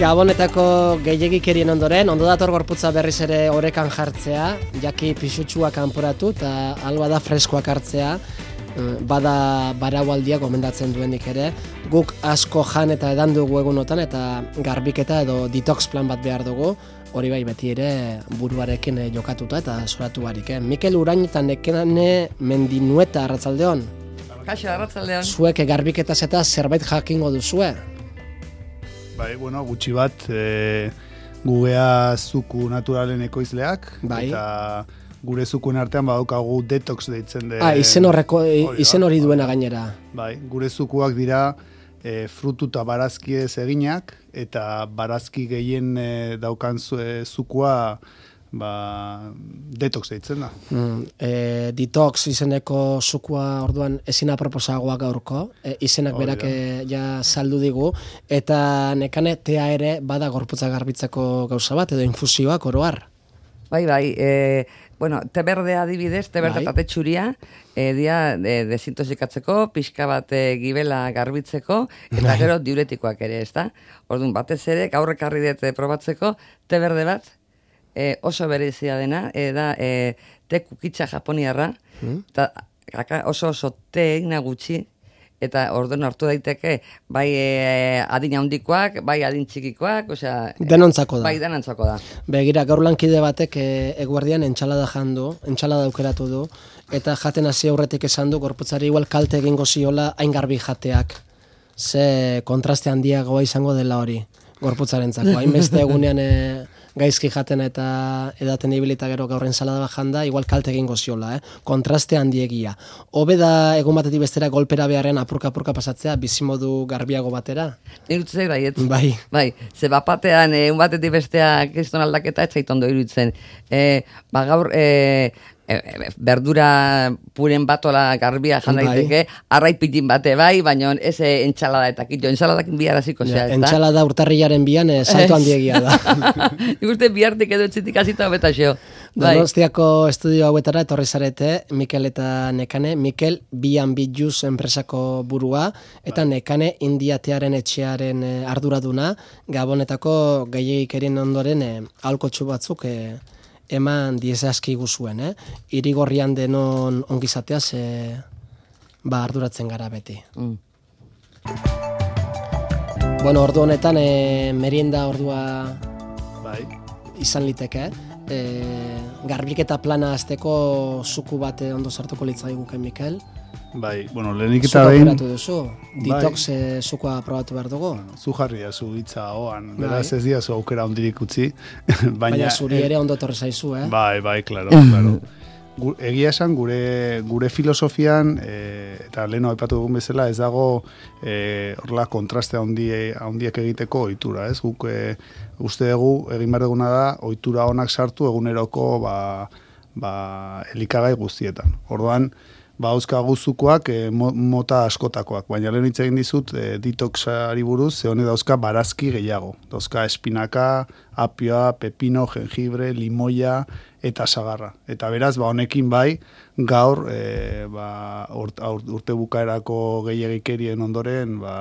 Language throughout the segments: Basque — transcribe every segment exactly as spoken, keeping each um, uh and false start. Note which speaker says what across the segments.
Speaker 1: Gabonetako gehiagikerien ondoren, ondo dator gorputza berriz ere orekan jartzea, jaki pisutxua kanporatu eta alba da freskoak hartzea, bada baraualdia gomendatzen duenik ere. Guk asko jan eta edan dugu egunotan eta garbiketa edo detox plan bat behar dugu, hori bai beti ere buruarekin jokatuta eta zoratu barik. Eh? Mikel Urain eta Nekane Mendinueta, arratsaldeon.
Speaker 2: Kaixo, arratsaldeon.
Speaker 1: Zuek garbiketaz eta zerbait jakingo duzue?
Speaker 3: Bai, bueno, gutxi bat, e, gugea zuku naturalen ekoizleak,
Speaker 1: bai.
Speaker 3: Eta gure zukuen artean badaukagu detox deitzen de...
Speaker 1: Ah, izen horreko, izen hori duena gainera.
Speaker 3: Bai, gure zukuak dira e, frutu eta barazkiez eginak, eta barazki gehien e, daukan zu, e, zukua ba, detox deitzen da.
Speaker 1: Mm, e, detox izeneko zukua orduan ezin aproposagoa gaurko, e, izenak berak e, ja saldu digu, eta Nekane tea ere bada gorputza garbitzeko gauza bat, edo infusioak oroar.
Speaker 2: Bai, bai, e, bueno, te berdea adibidez, te berde bai. Txuria, e, dia e, desintosikatzeko, pixka bat e, gibela garbitzeko, eta bai. Gero diuretikoak ere, ez da? Orduan, batez ere, gaur ekarri dut probatzeko, te berde bat, e, oso berezia dena, e, da e, te kukitza japoniarra, hmm? Eta oso oso te egina gutxi, eta orduan hartu daiteke, bai e, adin handikoak, bai adin txikikoak, osea...
Speaker 1: Denontzako da.
Speaker 2: Bai, denontzako da.
Speaker 1: Begira, gaur lankide batek e, eguerdian entxalada jandu, entxalada aukeratu du, eta jaten hasi aurretik esan du, gorputzari igual kalte egingo ziola hain garbi jateak. Ze kontraste handiagoa izango dela hori, gorputzarentzako. Hainbeste egunean... E, gaizki jaten eta edaten ibilita gero gaur ensalada bat janda, igual kalte egingo ziola, eh? Kontraste handiegia. Hobe da egun batetik bestera golpera beharren apurka-apurka pasatzea, bizimodu garbiago batera?
Speaker 2: Irutzen baiet.
Speaker 1: Bai.
Speaker 2: Bai, ze bapatean egun batetik bestea kriston aldaketa ez zaitondo irutzen. E, ba gaur... E, E, e, berdura puren batola garbia jan daiteke, bai. Arraipitin bate bai, baina ez e, entxalada eta kito, entxaladakin biharaziko zea, ez da?
Speaker 1: Entxalada urtarrilaren bian, e, salto handiegia da.
Speaker 2: Ikuste bihartik edo etxitik azita hobeta xeo.
Speaker 1: Donostiako estudio hauetara etorri zarete, Mikel eta Nekane, Mikel bian bitjuz enpresako burua, eta Nekane indiatearen etxearen e, arduraduna, Gabonetako gehiagikerien ondoren e, aholkotsu batzuk e, eman diezazki guzuen, eh? Irigorrian denon ongizateaz e, ba arduratzen gara beti. Mm. Bueno, ordu honetan e, merienda ordua bai. Izan liteke, e, garbiketa plana azteko zuku bat ondo sartuko litzaiguke, Mikel.
Speaker 3: Bai, bueno, lehenik eta behin...
Speaker 1: Zuka duzu, detox bai. E, zukua probatu behar dugu.
Speaker 3: Bueno, zu jarria zu hitza hoan, beraz ez dira zu aukera ondirik utzi. Baina,
Speaker 1: Baina zuri ere ondo torre zaizu, eh?
Speaker 3: Bai, bai, klaro, klaro. Egia esan, gure, gure filosofian, e, eta leheno aipatu dugun bezala, ez dago e, horrela kontraste handie, handiak egiteko ohitura, ez? Guk e, uste dugu, egin behar duguna da, ohitura onak sartu eguneroko ba, ba, elikagai guztietan. Orduan, ba, euskagu zukoak e, mota askotakoak, baina lehen hitz egin dizut e, detoxari buruz, ze hone dauzka barazki gehiago. Dauzka espinaka, apioa, pepino, jengibre, limoia eta sagarra. Eta beraz, ba, honekin bai, gaur e, ba, urte, urte bukaerako gehiagikerien ondoren, ba,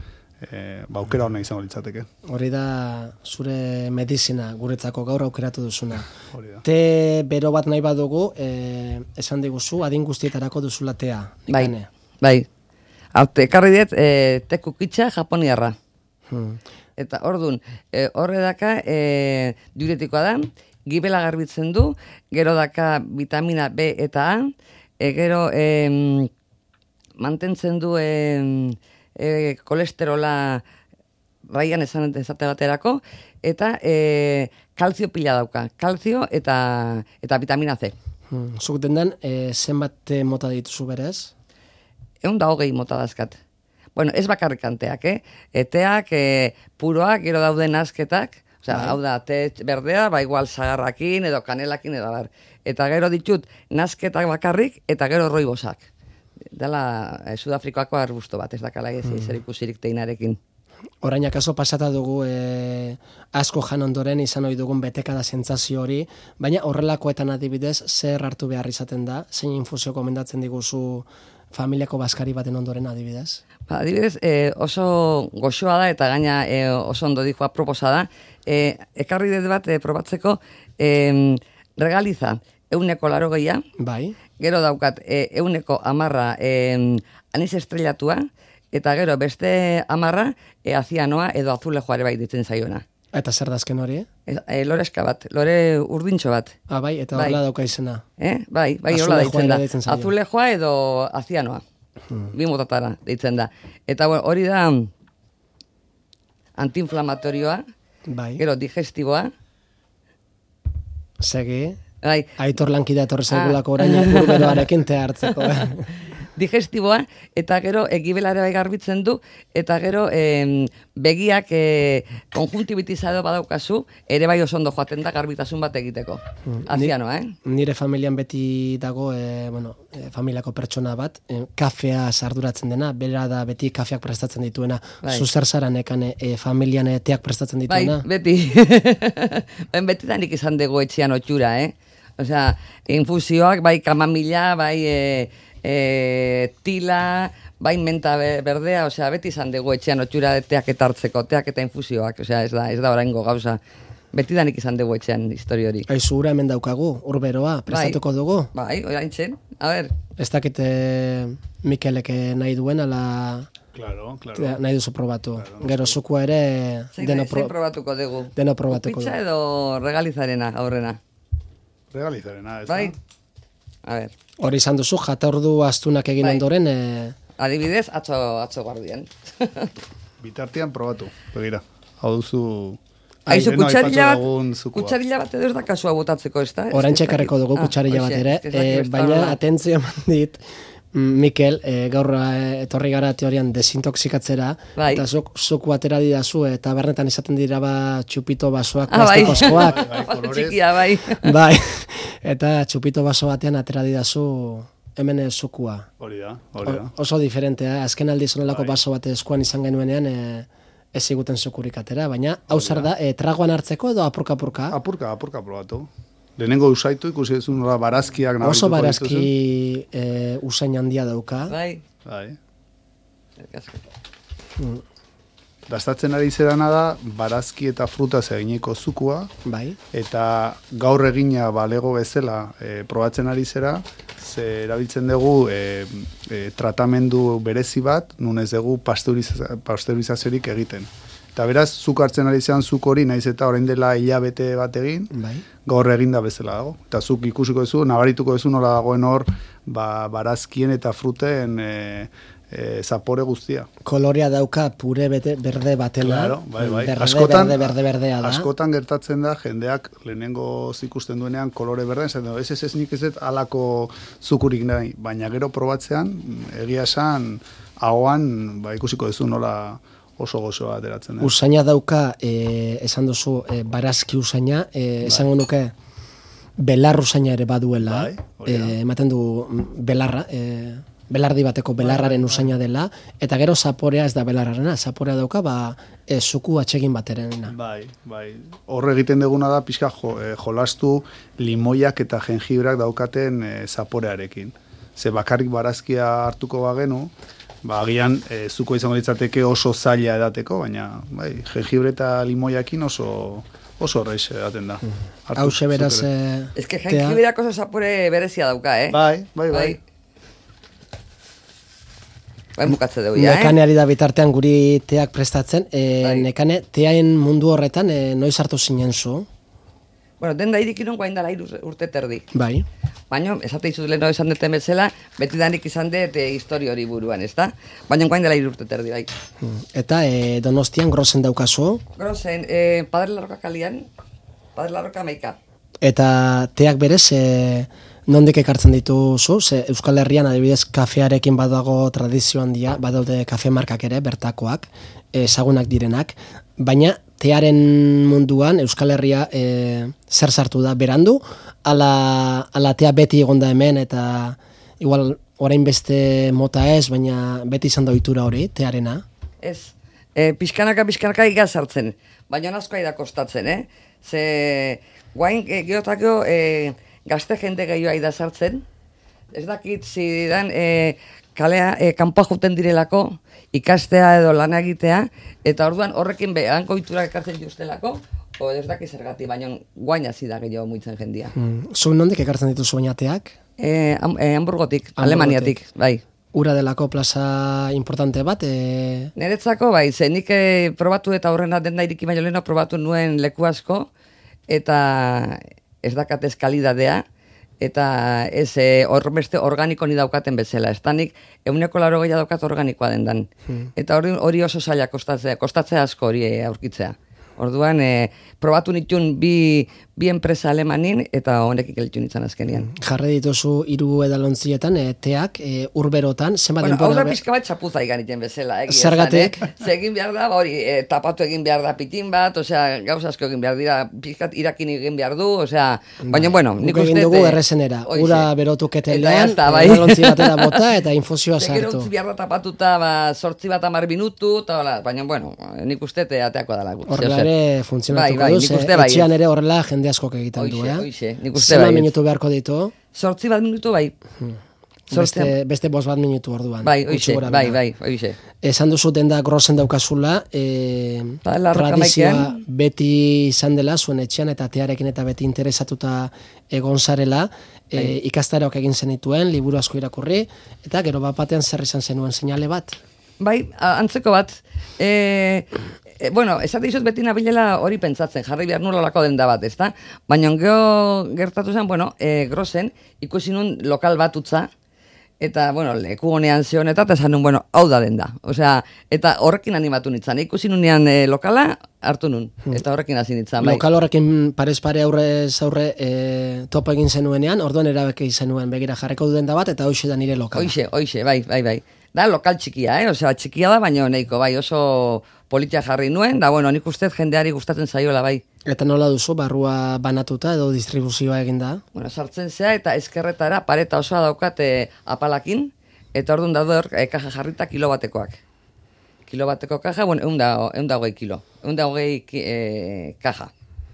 Speaker 3: e, ba, aukera hona izango litzateke.
Speaker 1: Hori da zure medizina guretzako gaur aukeratu duzuna.
Speaker 3: Hori da.
Speaker 1: Te bero bat nahi badugu, e, esan diguzu, adin guztietarako duzula tea.
Speaker 2: Bai, bai. Haute, ekarri diet, e, te kukitza japoniarra. Hmm. Eta ordun, e, horre daka, e, diuretikoa da, gibela garbitzen du, gero daka vitamina B eta A, e, gero e, mantentzen du e, e, kolesterola raian esan ezate baterako, eta e, kalzio pila dauka, kalzio eta, eta vitamina C.
Speaker 1: Hmm. Zuk dendan, e, zenbat mota dituzu berez?
Speaker 2: Egun da hogei mota dazkat. Bueno, ez bakarrikanteak, eh? Eteak, e, puroak, gero dauden azketak, osea, hau da, te berdea, ba igual sagarrakin, edo kanelakin, edo bar. Eta gero ditut, nazketak bakarrik, eta gero roibosak. Dela, eh, Sudafrikoako arbusto bat, ez dakala ez, mm. zer ikusirik teinarekin.
Speaker 1: Orain akaso pasata dugu e, asko jan ondoren izan ohi dugun betekada sentsazio hori, baina horrelakoetan adibidez zer hartu behar izaten da, zein infusio komendatzen diguzu familiako baskari baten ondoren adibidez?
Speaker 2: Ba, adibidez, eh, oso goxoa da eta gaina eh, oso ondo dijoa proposa da. Eh, ekarri dut bat eh, probatzeko eh, regaliza euneko laro gehia.
Speaker 1: Bai.
Speaker 2: Gero daukat eh, euneko amarra eh, anis estrellatua. Eta gero beste amarra eh, azianoa edo azulejoare bai ditzen zaiona.
Speaker 1: Eta zer dazken hori?
Speaker 2: E, e, loreska bat, lore urdintxo bat.
Speaker 1: Ah, bai, eta
Speaker 2: bai.
Speaker 1: horrela dauka izena.
Speaker 2: Eh? Bai, bai, horrela deitzen da.
Speaker 1: Deitzen zaio.
Speaker 2: Azulejoa edo azianoa. Hmm. Bi motatara deitzen da. Eta bueno, hori da antiinflamatorioa,
Speaker 1: bai.
Speaker 2: Gero digestiboa.
Speaker 1: Segi.
Speaker 2: Bai.
Speaker 1: Aitor lankidea etorri zaigulako orain urberoarekin te hartzeko.
Speaker 2: Digestiboa, eta gero egibelare bai garbitzen du, eta gero eh, begiak eh, konjuntibitizado badaukazu, ere bai oso ondo joaten da garbitasun bat egiteko. Mm. Azianoa, eh?
Speaker 1: Nire familian beti dago, eh, bueno, eh, familiako pertsona bat, eh, kafea sarduratzen dena, bera da beti kafeak prestatzen dituena. Bai. Zuzer zara nekan eh, familian eh, teak prestatzen dituena?
Speaker 2: Bai, beti. Ben beti da nik izan dugu etxean otxura, eh? Osea, infusioak, bai kamamila, bai... Eh, E, tila, bai menta berdea, osea, beti izan dugu etxean otxura teak eta hartzeko, teak eta infusioak, osea, ez da, ez da oraingo gauza. Beti danik izan dugu etxean histori hori.
Speaker 1: Aizu, ura hemen daukagu, urberoa, prestatuko
Speaker 2: bai,
Speaker 1: dugu?
Speaker 2: Bai, orain txen, a ber.
Speaker 1: Ez dakite Mikelek nahi duen, ala...
Speaker 3: Claro, claro.
Speaker 1: Nahi duzu probatu. Claro, Gero zukua ere...
Speaker 2: Zein
Speaker 1: deno pro...
Speaker 2: probatuko dugu.
Speaker 1: Deno probatuko
Speaker 2: dugu. Pizza edo regalizarena, aurrena.
Speaker 3: Regalizarena, ez
Speaker 2: bai.
Speaker 3: da?
Speaker 2: A ber.
Speaker 1: Hori izan duzu, jatordu astunak egin bai. Ondoren... E...
Speaker 2: Adibidez, atzo, atzo guardian.
Speaker 3: Bitartean probatu, begira. Hau duzu...
Speaker 2: Aizu, kutsarila bat, kutsarila bat edo ez da kasua botatzeko, ez da?
Speaker 1: Horain txekarreko dugu ah, kutsarila bat ere, e, baina atentzio eman dit, Mikel, e, gaur etorri gara teorian desintoxikatzera, bai. Eta zuk, zuku atera didazu, eta bernetan izaten dira ba txupito basoak,
Speaker 2: ah,
Speaker 1: plastikozkoak.
Speaker 2: Bai, bai, txikia, bai.
Speaker 1: Bai, eta txupito baso batean atera didazu hemen zukua.
Speaker 3: Hori da, hori da.
Speaker 1: Oso diferentea, azken aldiz onelako bai. Baso bate eskuan izan genuenean, e, ez ziguten zukurik atera, baina hau zer da, e, tragoan hartzeko edo apurka-apurka?
Speaker 3: Apurka, apurka probatu. Lehenengo usaitu ikusi duzu nola barazkiak nabarituko
Speaker 1: oso barazki e, usain handia dauka.
Speaker 2: Bai.
Speaker 3: Bai.
Speaker 1: Mm.
Speaker 3: Dastatzen ari zerana da barazki eta fruta egineko zukua.
Speaker 1: Bai.
Speaker 3: Eta gaur egina balego bezala e, probatzen ari zera, ze erabiltzen dugu e, e, tratamendu berezi bat, nun ez dugu pasteuriza, pasteurizaziorik egiten. Eta beraz, zuk hartzen ari zean zuk hori, naiz eta orain dela hilabete bat egin, bai. Gaur eginda bezala dago. Eta zuk ikusiko duzu, nabarituko duzu nola dagoen hor, ba, barazkien eta fruten e, e, zapore guztia.
Speaker 1: Kolorea dauka pure bete, berde batela.
Speaker 3: Claro, bai, bai.
Speaker 1: Berde,
Speaker 3: askotan,
Speaker 1: berde, berde, berdea da.
Speaker 3: Askotan gertatzen da, jendeak lehenengo ikusten duenean kolore berdean, ez ez ez ez nik ez ez alako zukurik nahi, baina gero probatzean, egia esan, ahoan, ba, ikusiko duzu nola... oso gozoa ateratzen da.
Speaker 1: Usaina dauka, e, esan duzu, e, barazki usaina, e, bai. Esango nuke, belar usaina ere baduela, bai, e, ematen du belarra, e, belardi bateko belarraren bai, usaina dela, eta gero zaporea ez da belarrarena, zaporea dauka, ba, e, zuku atsegin baterena.
Speaker 3: Bai, bai. Horre egiten duguna da, pixka jo, e, jolastu limoiak eta jengibrak daukaten e, zaporearekin. Ze bakarrik barazkia hartuko bagenu, ba, agian, e, zuko izango ditzateke oso zaila edateko, baina, bai, jengibre eta limoiakin oso oso horreiz edaten da.
Speaker 1: Hau xe beraz...
Speaker 2: Ez que jengibreak oso zapore berezia dauka, eh?
Speaker 3: Bai, bai, bai.
Speaker 2: Bai, bukatze dugu, ja, eh?
Speaker 1: Nekane ari da bitartean guri teak prestatzen. E, bai. Nekane, teaen mundu horretan, e, noiz hartu zinen zu?
Speaker 2: Bueno, den da irikinun guain dala iru urte terdi.
Speaker 1: Bai.
Speaker 2: Baina, esate izut leheno esan duten bezala, beti danik izan dut e, histori hori buruan, ez da? Baina guain dela iru urte terdi, bai.
Speaker 1: Eta e, Donostian grosen daukazu?
Speaker 2: Grosen, e, Padre Larroka kalian, Padre Larroka meika.
Speaker 1: Eta teak berez, e, nondik ekartzen dituzu? Ze Euskal Herrian adibidez kafearekin badago tradizio handia, badaude kafe markak ere, bertakoak, ezagunak direnak, baina tearen munduan Euskal Herria e, zer sartu da berandu, ala, ala tea beti egonda hemen, eta igual orain beste mota ez, baina beti izan da ohitura hori, tearena?
Speaker 2: Ez, e, pixkanaka pixkanaka igaz sartzen, baina nazkoa da kostatzen, eh? Ze guain e, geotakio e, gazte jende gehiagoa da sartzen, ez dakit zidan, e, kalea, e, kanpoa juten direlako, ikastea edo lana egitea, eta orduan horrekin behanko iturak ekartzen justelako, o ez dakit zergati, baina guaina zida gehiago muitzen jendia.
Speaker 1: Hmm. Zuen nondik ekartzen dituzu oinateak?
Speaker 2: E, ham, e, Hamburgotik, Alemaniatik, bai.
Speaker 1: Ura delako plaza importante bat? E...
Speaker 2: Niretzako, bai, ze nik e, probatu eta horrena denda iriki baino leheno probatu nuen leku asko, eta ez dakatez kalidadea, eta ez e, horrenbeste organiko ni daukaten bezala. Ez danik, euneko laro gehiago daukat organikoa dendan. Hmm. Eta hori, hori oso zaila kostatzea, kostatzea asko hori e, aurkitzea. Orduan, e, probatu nituen bi, bi enpresa alemanin, eta honekin gelitu nintzen azkenian.
Speaker 1: Jarre dituzu hiru edalontzietan, e, teak, e, urberotan, zenbat
Speaker 2: bueno,
Speaker 1: denbora...
Speaker 2: Hau da pixka bat txapuza iganiten bezala.
Speaker 1: Zergatik?
Speaker 2: Eh? Ze egin behar da, hori, e, tapatu egin behar da pitin bat, osea, gauza asko egin behar dira, pixkat irakin egin behar du, osea, baina, bueno, nik uste...
Speaker 1: Egin dugu errezenera, ura berotu ketelean,
Speaker 2: bai.
Speaker 1: edalontzi batera bota, eta infuzioa sartu.
Speaker 2: Zegero utzi behar da tapatuta, ba, sortzi bat amar minutu, eta, baina, bueno, nik uste ateako dala.
Speaker 1: Horrela ere funtzionatuko
Speaker 2: bai, bai,
Speaker 1: duz,
Speaker 2: bai,
Speaker 1: etxean ere horrela jende askok egiten du, eh?
Speaker 2: Oixe, nik uste
Speaker 1: bai.
Speaker 2: bai.
Speaker 1: Minutu beharko ditu?
Speaker 2: Sortzi bat minutu, bai.
Speaker 1: Hmm. Beste, beste bost bat minutu orduan.
Speaker 2: Bai, oixe, bai, bai, oixe.
Speaker 1: Esan duzu denda grosen daukazula, e, tradizioa beti izan dela, zuen etxean eta tearekin eta beti interesatuta egon zarela, e, ikastaroak egin zenituen, liburu asko irakurri, eta gero bat batean zer izan zenuen seinale bat?
Speaker 2: Bai, antzeko bat. E, e, bueno, esate izot beti nabilela hori pentsatzen, jarri behar nolako denda bat, ezta? Baina geho gertatu zen, bueno, e, grosen, ikusi nun lokal bat utza, eta, bueno, leku honean zeon eta, eta esan nun, bueno, hau da denda. Osea, eta horrekin animatu nintzen. Ikusi nunean e, lokala, hartu nun, eta horrekin hasi nintzen. Bai.
Speaker 1: Lokal horrekin parez pare aurrez aurre e, topo egin zenuenean, orduan erabeki zenuen, begira jarreko du denda bat, eta hoxe da nire lokala.
Speaker 2: Hoxe, hoxe, bai, bai, bai. Da, lokal txikia, eh? Osea, txikia da, baina nahiko, bai, oso politia jarri nuen, da, bueno, nik ustez jendeari gustatzen zaiola, bai.
Speaker 1: Eta nola duzu, barrua banatuta edo distribuzioa egin da?
Speaker 2: Bueno, sartzen zea eta ezkerretara pareta osoa daukate apalakin, eta orduan daude hor, e, kaja jarrita kilo batekoak. Kilo bateko kaja, bueno, egun da hogei kilo, egun da hogei e, kaja.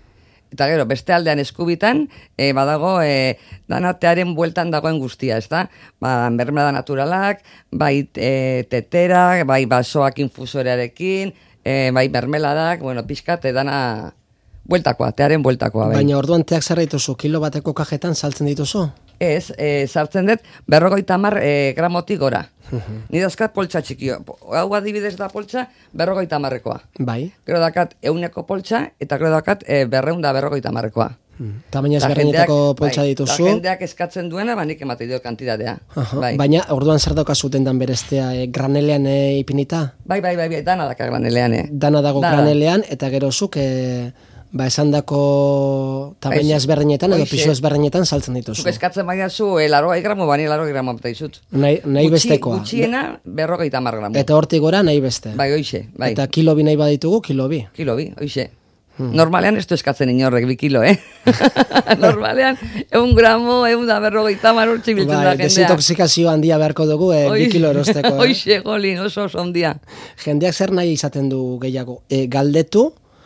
Speaker 2: Eta gero, beste aldean eskubitan, e, badago, e, danatearen bueltan dagoen guztia, ez da? Ba, mermelada naturalak, bai e, tetera, bai basoak infusorearekin, e, bai mermeladak, bueno, pixkat, dana bueltakoa, tearen bueltakoa. Bai.
Speaker 1: Baina orduan teak zer dituzu, kilo bateko kajetan saltzen dituzu?
Speaker 2: Ez, e, sartzen dut, berrogeita hamar e, gramotik gora. Ni dazkat poltsa txikio. Hau adibidez da poltsa, berrogeita hamarrekoa.
Speaker 1: Bai.
Speaker 2: Gero dakat euneko poltsa, eta gero dakat e, berreunda berrogeita hamarrekoa.
Speaker 1: Hmm. Tamaina ezberdinetako poltsa
Speaker 2: bai,
Speaker 1: dituzu.
Speaker 2: Ta jendeak eskatzen duena, banik emate dio kantidadea.
Speaker 1: Bai. Baina orduan zer daukazuten dan berestea, e, granelean e, ipinita?
Speaker 2: Bai, bai, bai, bai, dana daka granelean. E.
Speaker 1: Dana dago dana. Granelean, eta gero zuk... E, ba, esan dako tamaina ezberdinetan edo pisu ezberdinetan saltzen dituzu.
Speaker 2: Zuk eskatzen baina zu, larogei gramo, bani larogei gramo bata izut.
Speaker 1: Nahi, nahi Gutxi, bestekoa.
Speaker 2: Gutxiena, berrogeita hamar gramo.
Speaker 1: Eta hortik gora nahi beste.
Speaker 2: Bai, oixe, bai.
Speaker 1: Eta kilo bi nahi baditugu, kilo bi.
Speaker 2: Kilo bi, oixe. Hmm. Normalean ez du eskatzen inorrek bi kilo, eh? Normalean, eun gramo, eun da berrogeita hamar urtsi biltzen bai, da jendea.
Speaker 1: Desintoxikazio handia beharko dugu, eh, bi kilo erosteko. Eh?
Speaker 2: Oixe, golin, oso oso handia.
Speaker 1: Jendeak zer nahi izaten du gehiago? E, galdetu,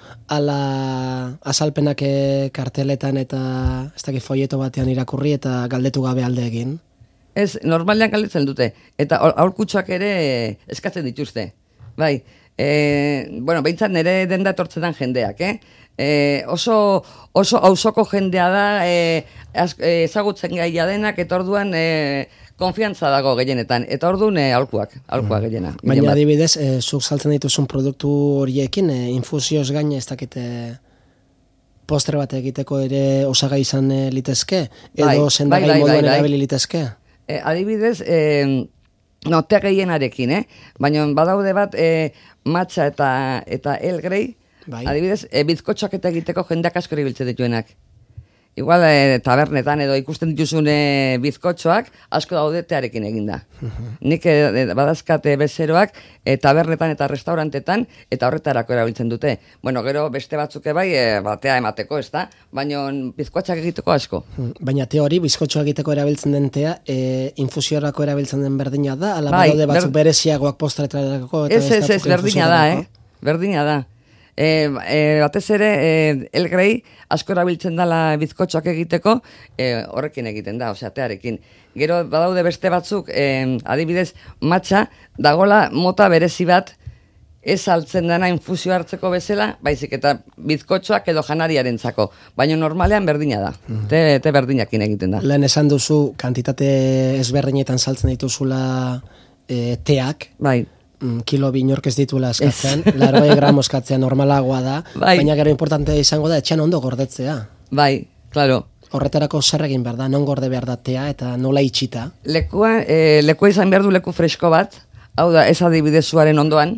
Speaker 1: ala azalpenak karteletan eta ez dakit folieto batean irakurri eta galdetu gabe alde egin?
Speaker 2: Ez, normalean galdetzen dute. Eta aurkutxoak ere eskatzen dituzte. Bai, e, bueno, behintzat nire denda etortzetan jendeak, eh? E, oso, oso auzoko jendea da, e, ezagutzen gaia denak, eta orduan e, konfiantza dago gehienetan, eta orduan e, aholkuak, aholkuak gehiena.
Speaker 1: Baina adibidez, e, zuk saltzen dituzun produktu horiekin, e, infusioz gaine ez dakite postre bat egiteko ere osagai izan e, litezke, edo bai, sendagai bai, bai, moduan bai, bai. erabili litezke?
Speaker 2: E, adibidez, e, no, te gehienarekin, eh? Baina badaude bat e, matxa eta, eta el grey, bai. Adibidez, e, bizkotxoak eta egiteko jendeak asko erabiltzen dituenak. Igual e, tabernetan edo ikusten dituzun e, bizkotxoak asko daude tearekin eginda. Uh-huh. Nik e, badazkate bezeroak e, tabernetan eta restaurantetan eta horretarako erabiltzen dute. Bueno, gero beste batzuke bai e, batea emateko, ez da? Baina bizkotxak egiteko asko. Uh-huh. Baina te hori, bizkotxoak egiteko erabiltzen den tea, e, infusiorako erabiltzen den berdina da? Ala bai, daude batzuk ber... bereziagoak postretarako? Ez, ez, ez, berdina da, eh? Berdina da. E, e, batez ere, e, elgrei asko erabiltzen dela bizkotxoak egiteko, e, horrekin egiten da, osea, tearekin. Gero badaude beste batzuk, e, adibidez, matxa, dagola mota berezi bat, ez altzen dena infusio hartzeko bezala, baizik eta bizkotxoak edo janariarentzako. Baina normalean berdina da, mm. te, te berdinakin egiten da.
Speaker 1: Lehen esan duzu, kantitate ezberdinetan saltzen dituzula e, teak,
Speaker 2: bai.
Speaker 1: Kilo binork ez dituela eskatzen, larogei gramo eskatzea normalagoa da, bai. Baina gero importante izango da etxean ondo gordetzea.
Speaker 2: Bai, claro.
Speaker 1: Horretarako zer egin behar da, non gorde behar da tea eta nola itxita?
Speaker 2: Lekua, e, lekua izan behar du leku fresko bat, hau da, ez adibidez zuaren ondoan,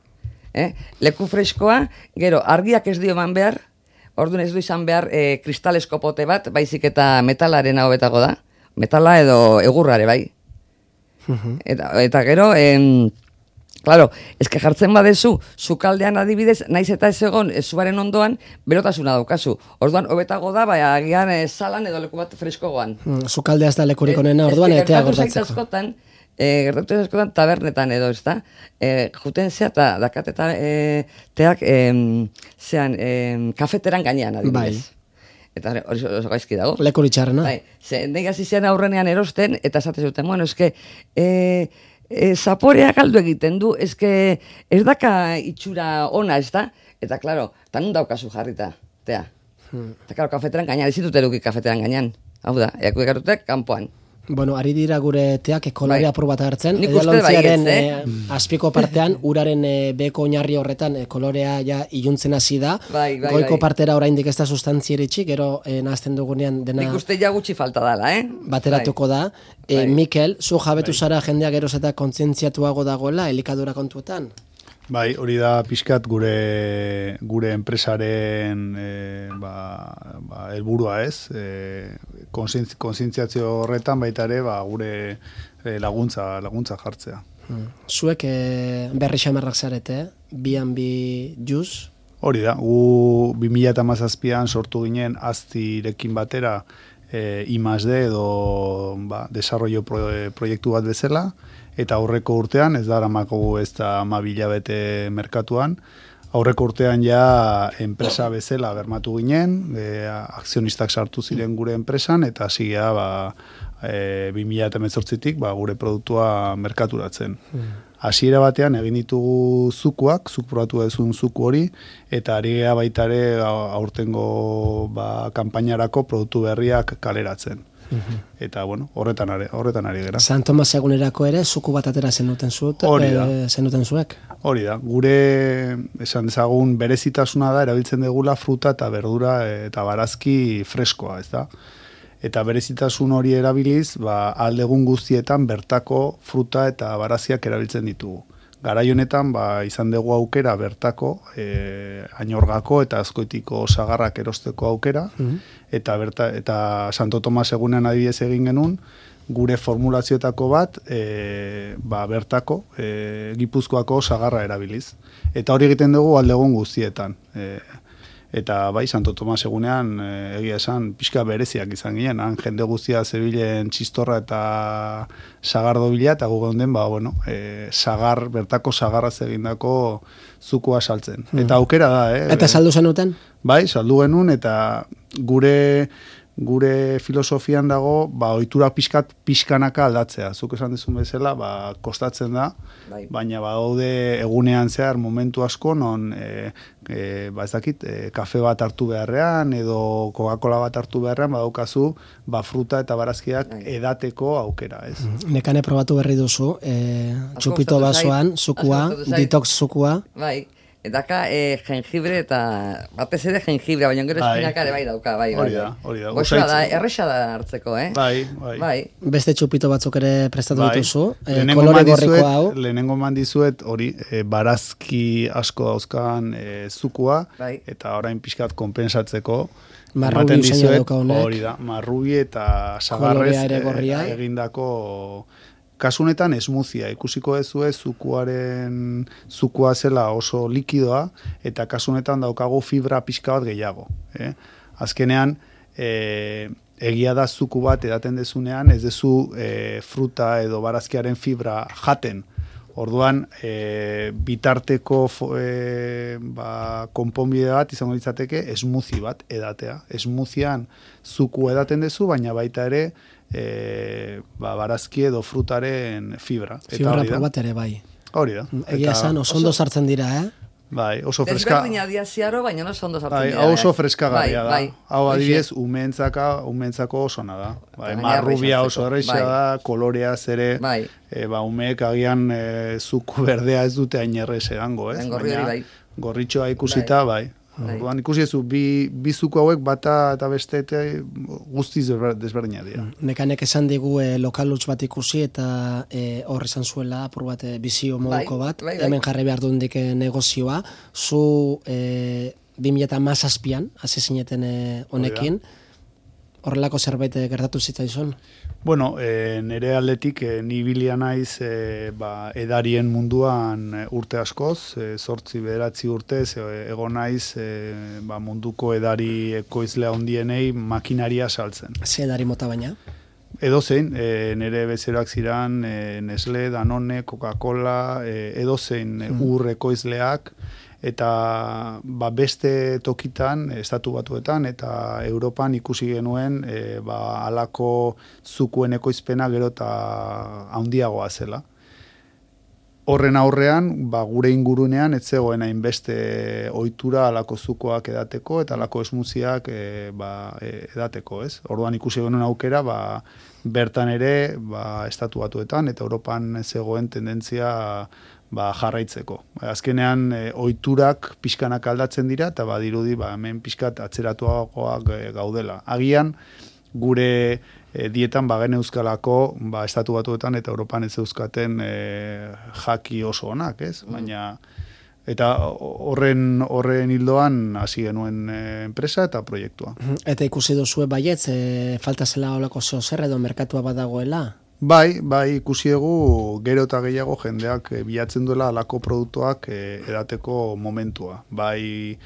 Speaker 2: eh? Leku freskoa, gero argiak ez dio eman behar, orduan ez du izan behar e, kristalesko pote bat, baizik eta metalaren hau betago da, metala edo egurrare, bai. Uh-huh. eta, eta gero, em, claro, eske jartzen badezu, sukaldean adibidez, naiz eta ez egon, zuaren ondoan, berotasuna daukazu. Orduan, hobetago da, bai, agian e, salan edo leku bat freskogoan.
Speaker 1: Mm, sukaldea ez da lekurik onena, orduan, e, etea gordatzeko.
Speaker 2: Askotan, e, gertatu askotan tabernetan edo, ez da? E, juten zea, eta dakat eta e, teak, e, zean, e, kafeteran gainean adibidez. Bai. Eta hori oso gaizki dago.
Speaker 1: Lekuritxarrena.
Speaker 2: Bai, ze, nahi gazizean aurrenean erosten, eta esate zuten, bueno, eske, e, E, zaporea galdu egiten du, ezke ez daka itxura ona, ez da? Eta, klaro, eta nun daukazu jarrita, tea. Hmm. Eta, klaro, kafeteran gainean, ez ditut eduki kafeteran gainean. Hau da, eak egarutek, kanpoan.
Speaker 1: Bueno, ari dira gure teak kolorea bai. Probat hartzen.
Speaker 2: Nik uste baietz, eh?
Speaker 1: E, azpiko partean, uraren e, beko oinarri horretan e, kolorea ja iluntzen hasi da.
Speaker 2: Bai, bai,
Speaker 1: Goiko
Speaker 2: bai.
Speaker 1: partera oraindik ez da sustantzia eritxik, gero e, nahazten dugunean dena...
Speaker 2: Nik uste ja gutxi falta dela, eh?
Speaker 1: Bateratuko bai. da. E, bai. Mikel, zu jabetu bai. zara jendea geroz eta kontzientziatuago dagoela elikadura kontuetan?
Speaker 3: Bai, hori da pixkat gure gure enpresaren e, ba, ba, helburua ez, e, kontzientziazio horretan baita ere ba, gure e, laguntza laguntza jartzea.
Speaker 1: Hmm. Zuek e, berri xamarrak zarete, bian bi juz?
Speaker 3: Hori da, gu bi mila hamazazpian sortu ginen aztirekin batera e, I más D edo ba, desarrollo pro, proiektu bat bezala, eta aurreko urtean, ez da aramakogu ez da amabilabete merkatuan, aurreko urtean ja enpresa bezala bermatu ginen, e, akzionistak sartu ziren gure enpresan, eta hasia ba, e, bi mila hemezortzitik ba, gure produktua merkaturatzen. Hasiera batean egin ditugu zukuak, zuk probatu duzun zuku hori, eta ari gea baita ere aurtengo ba, kanpainarako produktu berriak kaleratzen. Eta, bueno, horretan ari, horretan ari gera.
Speaker 1: San Tomas egunerako ere, zuku bat atera zenuten zuet, e, zenuten zuek?
Speaker 3: Hori da, gure, esan dezagun, berezitasuna da, erabiltzen degula fruta eta verdura eta barazki freskoa, ez da? Eta berezitasun hori erabiliz, ba, aldegun guztietan bertako fruta eta barazkiak erabiltzen ditugu. Garai honetan ba, izan dugu aukera bertako, e, Añorgako eta Azkoitiko sagarrak erosteko aukera, mm-hmm. eta, berta, eta Santo Tomas egunean adibidez egin genuen, gure formulazioetako bat e, ba, bertako e, Gipuzkoako sagarra erabiliz. Eta hori egiten dugu aldegun guztietan. E, Eta bai, Santo Tomas egunean, e, egia esan, pixka bereziak izan ginen. Han jende guztia zebilen txistorra eta sagardo bila, eta gugon den, ba, bueno, e, sagar, bertako sagarraz egindako zukua saltzen. Mm. Eta aukera da, eh?
Speaker 1: Eta saldu zenuten?
Speaker 3: Bai, saldu genuen, eta gure... gure filosofian dago, ba, ohitura pixkat pixkanaka aldatzea. Zuk esan dizun bezala, ba, kostatzen da, bai. Baina badaude egunean zehar momentu asko, non, e, e, ba, ez dakit, e, kafe bat hartu beharrean, edo Coca-Cola bat hartu beharrean, badaukazu, ba, fruta eta barazkiak bai. Edateko aukera, ez?
Speaker 1: Nekane probatu berri duzu, e, txupito basoan, zukua, detox zukua.
Speaker 2: Bai. Edaka e, jengibre eta batez ere jengibre, baina gero espinaka ere bai dauka, bai, bai.
Speaker 3: Hori da, hori da.
Speaker 2: Goxoa da, erresa da hartzeko, eh?
Speaker 3: Bai, bai.
Speaker 2: bai.
Speaker 1: Beste txupito batzuk ere prestatu
Speaker 3: bai.
Speaker 1: dituzu, e,
Speaker 3: lehenengo
Speaker 1: kolore gorriko hau.
Speaker 3: Lehenengo mandizuet hori e, barazki asko dauzkan e, zukua, bai. Eta orain pixkat konpensatzeko.
Speaker 1: Marrubi usaino dauka honek.
Speaker 3: Hori da, marrubi eta sagarrez e, egindako... Kasunetan esmuzia, ikusiko dezue zukuaren zukua zela oso likidoa, eta kasunetan daukagu fibra pixka bat gehiago. Eh? Azkenean, e, egia da zuku bat edaten dezunean, ez dezu e, fruta edo barazkiaren fibra jaten. Orduan, e, bitarteko e, ba, konponbide bat izango litzateke esmuzi bat edatea. Esmuzian zuku edaten dezu, baina baita ere e, ba, barazki edo frutaren fibra.
Speaker 1: Fibra probat ere bai.
Speaker 3: Hori da.
Speaker 1: Egia esan, oso ondo sartzen dira, eh?
Speaker 3: Bai, oso freska.
Speaker 2: Desberdina dia ziaro, baina oso ondo sartzen
Speaker 3: bai,
Speaker 2: dira.
Speaker 3: Oso freskagarria da.
Speaker 2: Bai,
Speaker 3: hau adibidez, umeentzaka, umeentzako osona da. Bai, marrubia oso erreixa bai. Da, kolorea zere, bai. e, ba, umeek agian e, zuku berdea ez dute hain errez edango, ez?
Speaker 2: Gorri hori bai.
Speaker 3: Gorritxoa ikusita, bai. bai. Orduan ikusi ezu, bi, bi zuku hauek bata eta beste guztiz desberdina dira.
Speaker 1: Nekanek esan digu e, lokal huts bat ikusi eta e, hor izan zuela apur bat e, bizio moduko bat, bai, bai, bai. Hemen jarri behar duendik negozioa, zu e, bi mila hamazazpian hasi zineten e, honekin, horrelako zerbait gertatu zitzaizun?
Speaker 3: Bueno, e, nire aldetik e, ni bilia naiz e, ba, edarien munduan e, urte askoz, e, zortzi bederatzi urtez, e, ego naiz e, ba, munduko edari ekoizlea hondienei makinaria saltzen.
Speaker 1: Ze edari mota baina?
Speaker 3: Edozein, e, nire bezeroak ziren e, Nestle, Danone, Coca-Cola, e, edozein mm. ur ekoizleak, eta ba, beste tokitan, estatu batuetan, eta Europan ikusi genuen e, ba, alako zukuen ekoizpena gero eta handiagoa zela. Horren aurrean, ba, gure ingurunean, ez zegoen hainbeste ohitura alako zukoak edateko, eta alako esmuziak e, ba, edateko, ez? Orduan ikusi genuen aukera, ba, bertan ere, ba, estatu batuetan, eta Europan zegoen tendentzia ba, jarraitzeko. Azkenean, e, ohiturak pixkanak aldatzen dira, eta badirudi ba, hemen pixkat atzeratuagoak e, gaudela. Agian, gure e, dietan bagen euskalako ba, estatu batuetan eta Europan ez euskaten e, jaki oso onak, ez? Baina, eta horren horren hildoan hasi genuen e, enpresa eta proiektua.
Speaker 1: Eta ikusi duzue baietz, e, falta zela olako zer edo merkatua badagoela?
Speaker 3: Bai, bai, ikusi dugu gero eta gehiago jendeak e, bilatzen duela alako produktuak e, edateko momentua. Bai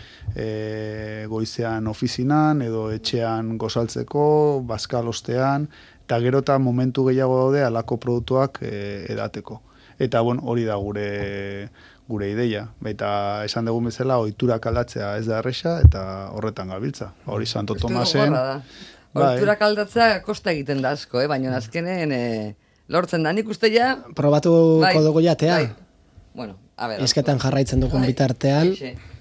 Speaker 3: e, goizean ofizinan edo etxean gozaltzeko, bazkalostean, eta gero eta momentu gehiago daude alako produktuak e, edateko. Eta bon, hori da gure gure ideia. Eta esan dugun bezala, ohiturak aldatzea ez da erresa eta horretan gabiltza. Hori Santo Tomasen.
Speaker 2: Ohiturak aldatzea kosta egiten da asko, eh? Baina azkenen eh, lortzen da. Nik uste ja...
Speaker 1: Probatuko bai, dugu jatea?
Speaker 2: Bai. Bueno, a ver.
Speaker 1: Esketan jarraitzen dugun bai, bitartean.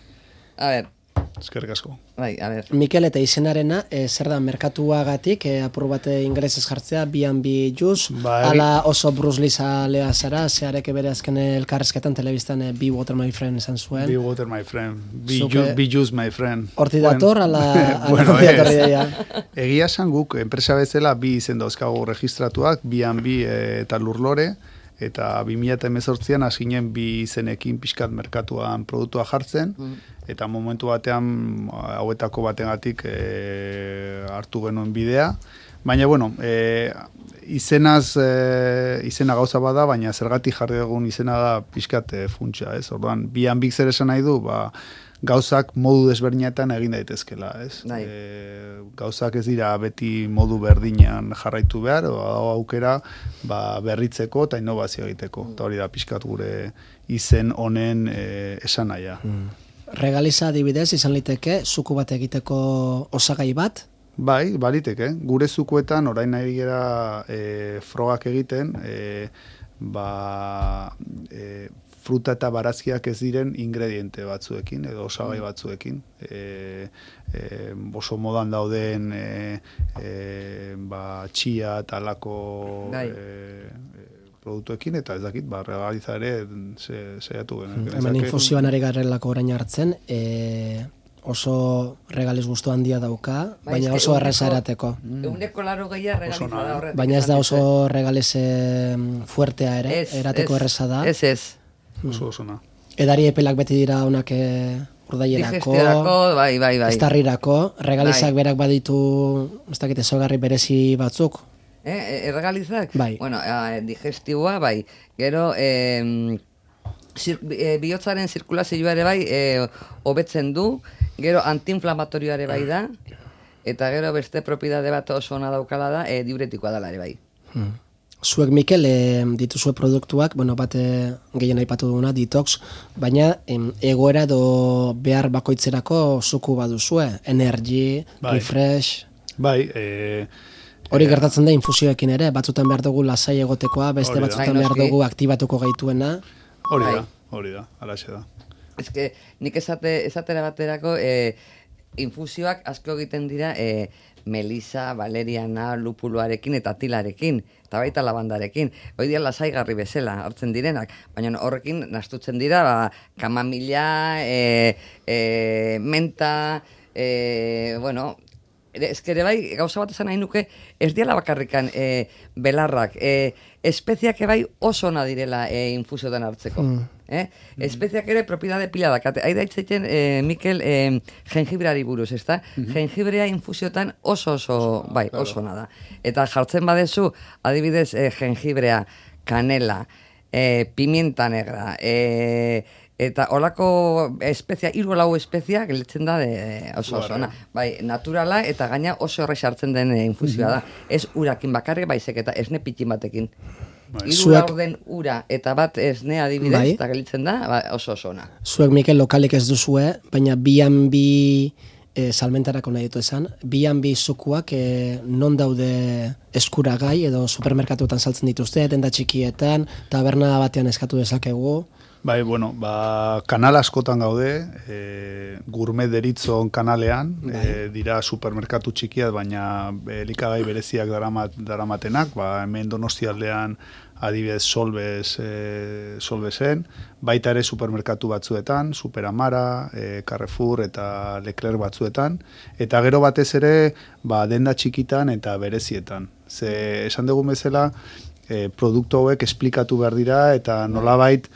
Speaker 2: A ver.
Speaker 3: Eskerrik asko.
Speaker 2: Bai, a ver.
Speaker 1: Mikel eta izenarena, e, zer da merkatuagatik, e, apur bate ingelesez jartzea, bian bi juz, bai. Ala oso Bruce Lee zalea zara, zehareke bere azken elkarrezketan telebistan e, Be Water My Friend esan zuen.
Speaker 3: Be Water My Friend, Be, Zuke, ju, be Juice My Friend.
Speaker 1: Horti dator, ala...
Speaker 3: bueno, ala egia esan guk, enpresa bezala, bi izen dauzkagu registratuak, bian bi e, eta lurlore, eta bi mila hemezortzian hasinen bi izenekin pixkat merkatuan produktua jartzen, mm. eta momentu batean hauetako batengatik e, hartu genuen bidea. Baina, bueno, e, izenaz, e, izena gauza bada, baina zergatik jarri dugun izena da pixkat e, funtsa, ez? Orduan, bian bik zer esan nahi du, ba, gauzak modu desberdinetan egin daitezkela, ez? E, gauzak ez dira beti modu berdinean jarraitu behar, o, aukera ba, berritzeko eta innovazio egiteko. Eta hori da pixkat gure izen honen e, esan nahia.
Speaker 1: Mm. Regaliza adibidez izan liteke, zuku bat egiteko osagai bat?
Speaker 3: Bai, baliteke. Gure zukuetan orain nahi gara e, frogak egiten, e, ba... E, fruta eta barazkiak ez diren ingrediente batzuekin, edo osagai batzuekin. E, e, oso modan dauden e, e, ba, txia eta alako e, produktuekin, eta ez dakit, ba, regaliza ere seiatu genuen.
Speaker 1: Hemen infusioan ari garrelako orain hartzen, e, oso regaliz gustu handia dauka, ba, baina oso erreza erateko.
Speaker 2: Euneko laro gehiago regaliza da horretik.
Speaker 1: Baina ez da oso regaliz fuertea ere, es, erateko es, erreza da.
Speaker 2: Ez, ez.
Speaker 3: Oso osona.
Speaker 1: Edari epelak beti dira onak e, urdailerako,
Speaker 2: bai, bai, bai.
Speaker 1: estarrirako, regalizak bai. Berak baditu, ez dakit ezogarri berezi batzuk.
Speaker 2: Eh, regalizak?
Speaker 1: Bai.
Speaker 2: Bueno, eh, digestiboa, bai. Gero, eh, zir, eh, bihotzaren zirkulazioa ere bai, eh, hobetzen du, gero antiinflamatorioa ere bai da, eta gero beste propiedade bat oso ona daukala da, eh, diuretikoa dela ere bai.
Speaker 1: Hmm. Zuek, Mikel, e, dituzue produktuak, bueno, bat e, gehien aipatu duguna, detox, baina em, egoera edo behar bakoitzerako zuku baduzue, energy,
Speaker 3: Bai.
Speaker 1: refresh...
Speaker 3: Bai, e,
Speaker 1: Hori
Speaker 3: e,
Speaker 1: gertatzen da infusioekin ere, batzutan behar dugu lasai egotekoa, beste
Speaker 3: Hori da.
Speaker 1: batzutan
Speaker 2: Bai,
Speaker 1: behar
Speaker 2: noski.
Speaker 1: dugu aktibatuko gaituena.
Speaker 3: hori da,
Speaker 2: Bai.
Speaker 3: hori da, alaxe da.
Speaker 2: Ez que nik esate, esatera baterako e, infusioak asko egiten dira e, melisa, valeriana, lupuloarekin eta tilarekin, eta baita labandarekin. Hoi dira lasaigarri bezala hartzen direnak, baina horrekin nastutzen dira ba, kamamila, e, e, menta, e, bueno... Ez ere bai, gauza bat esan nahi nuke, ez diala bakarrikan e, belarrak, e, espeziak bai oso ona direla e, infusiotan hartzeko.
Speaker 1: Mm.
Speaker 2: Eh? Espeziak ere propiedade pila dakate. Haida itzaiten, e, Mikel, e, jengibrari buruz, ezta? Mm-hmm. Jengibrea infusiotan oso oso, bai, oso ona da. Eta jartzen badezu, adibidez, e, jengibrea, kanela, e, pimienta negra, e, eta olako espezia, hiru lau espezia gelitzen da de oso oso ona. Bai, naturala eta gaina oso errex hartzen den e, infusioa da. Ez urakin bakarrik baizik eta esne pitin batekin.
Speaker 3: Bai.
Speaker 2: Hiru
Speaker 1: Zuek-
Speaker 2: laurden ura eta bat esne adibidez
Speaker 1: Bai.
Speaker 2: eta gelitzen da ba, oso oso ona.
Speaker 1: Zuek, Mikel, lokalik ez duzue, baina bian bi e, salmentarako nahi ditu esan, bian bi zukuak e, non daude eskuragai edo supermerkatuetan saltzen dituzte, denda txikietan, taberna batean eskatu dezakegu.
Speaker 3: Bai, bueno, ba, kanal askotan gaude, e, gourmet deritzon kanalean, e, dira supermerkatu txikiak, baina elikagai bereziak daramat, daramatenak, ba, hemen Donostialdean adibidez Solbes, e, Solbesen, baita ere supermerkatu batzuetan, Superamara, e, Carrefour eta Leclerc batzuetan, eta gero batez ere ba, denda txikitan eta berezietan. Ze esan dugun bezala, E, produktu hauek esplikatu behar dira eta nolabait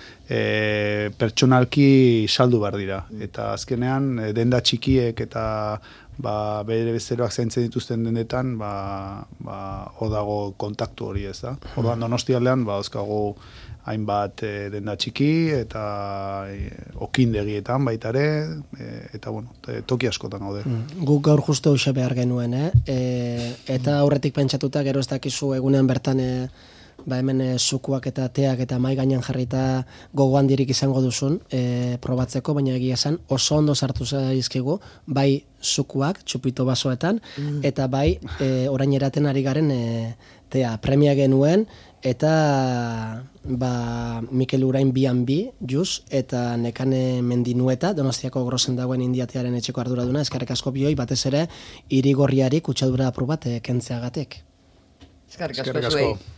Speaker 3: e, pertsonalki saldu behar dira. Eta azkenean e, denda txikiek eta ba, bere bezeroak zaintzen dituzten dendetan ba, ba, hor dago kontaktu hori, ez da. Orduan Donostialdean ba, dauzkagu hainbat e, denda txiki eta e, okindegietan baita ere, e, eta bueno, e, toki askotan gaude.
Speaker 1: Mm. Guk gaur justu hoxe behar genuen, eh? E, eta aurretik pentsatuta gero ez dakizu egunean bertan e, ba hemen e, zukuak eta teak eta mai gainean jarrita gogoan dirik izango duzun e, probatzeko, baina egia esan oso ondo sartu zaizkigu, bai zukuak txupito basoetan, mm. eta bai e, orain eraten ari garen e, tea premia genuen, eta ba, Mikel Urain bian bi, juz, eta Nekane Mendinueta, Donostiako Grosen dagoen indiatearen etxeko arduraduna, eskerrik asko bioi, batez ere, irigorriari kutsadura apur bat e, kentzeagatik.
Speaker 2: Eskerrik asko
Speaker 3: Eskerrik asko.
Speaker 2: zuei.